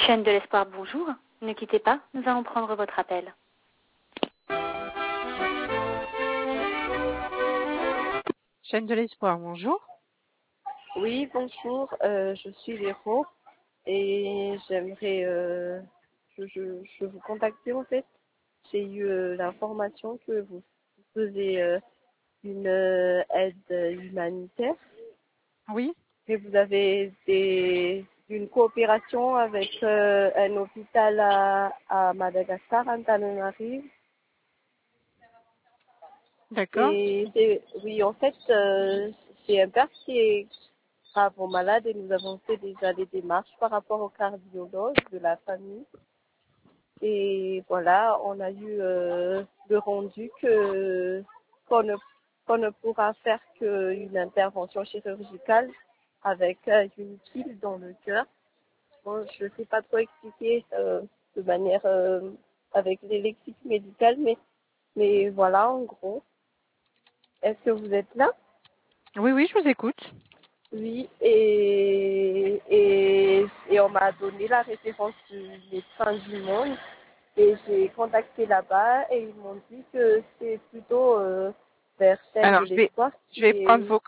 Chaîne de l'espoir, bonjour. Ne quittez pas, nous allons prendre votre appel. Chaîne de l'espoir, bonjour. Oui, bonjour, je suis Véro et j'aimerais je vous contacter en fait. J'ai eu l'information que vous faisiez une aide humanitaire Oui, et vous avez une coopération avec un hôpital à Madagascar, Antananarivo. d'accord. Oui, en fait, c'est un père qui est gravement malade et nous avons fait déjà des démarches par rapport au cardiologue de la famille. Et voilà, on a eu le rendu qu'on ne pourra faire qu'une intervention chirurgicale avec une pile dans le cœur. Bon, je ne sais pas trop expliquer de manière avec les lexiques médicales, mais voilà, en gros. Est-ce que vous êtes là? Oui, oui, je vous écoute. Oui, et on m'a donné la référence du médecin du monde et j'ai contacté là-bas et ils m'ont dit que c'est plutôt vers Chaîne de Alors, l'Espoir je qui vais prendre est... vos